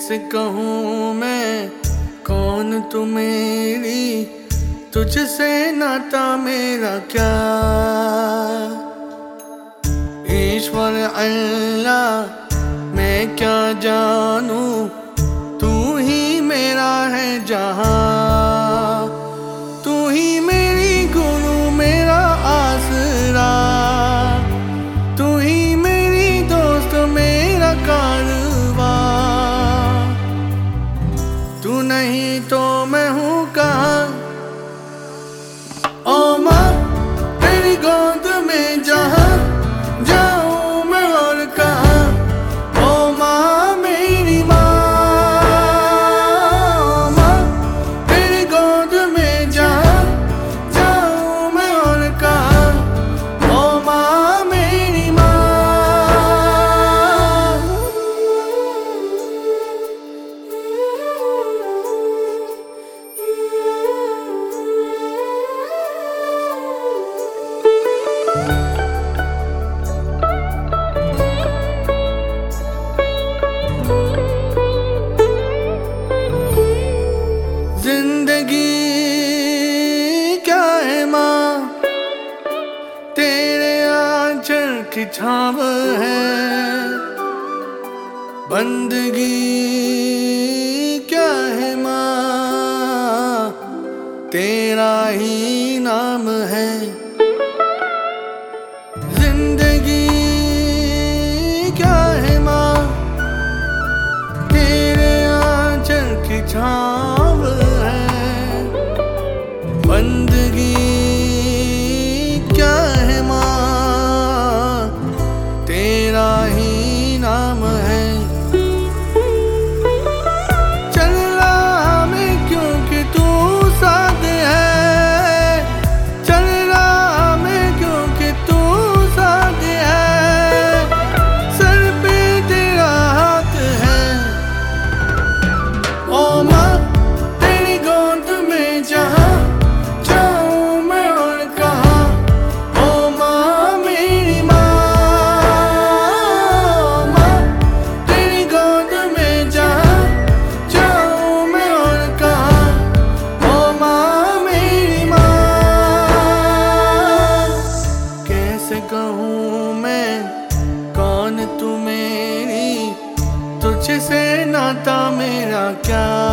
कैसे कहूँ मैं कौन तू मेरी, तुझसे नाता मेरा क्या। ईश्वर अल्लाह मैं क्या जानूं, तू ही मेरा है जहां। तू ही मेरी गुरु मेरा आसरा, तू ही मेरी दोस्त मेरा कारवां। तू नहीं तो मैं हूँ कहाँ। ओ माँ तेरी गोद में जहाँ जाऊँ मैं और कहाँ। ओ माँ मेरी माँ, माँ तेरी गोद में जहाँ जाऊँ मैं और कहाँ। ओ माँ मेरी माँ। जिंदगी क्या है माँ, तेरे आंचल की छाव है। बंदगी क्या है माँ, तेरा ही नाम है। जिंदगी क्या है माँ, तेरे आंचल की छाव है। बंदगी क्या है माँ, तेरा ही नाम है। चल रहा मैं क्योंकि तू साथ है, चल रहा मैं क्योंकि तू साथ है। सर पे तेरा हाथ है। ओ माँ तेरी गोद में जहाँ जाऊँ मैं और कहाँ। ओ माँ मेरी माँ, माँ तेरी गोद में जहाँ जाऊँ मैं और कहाँ। ओ माँ मेरी माँ। कैसे कहूँ मैं कौन तू मेरी, तुझसे नाता मेरा क्या।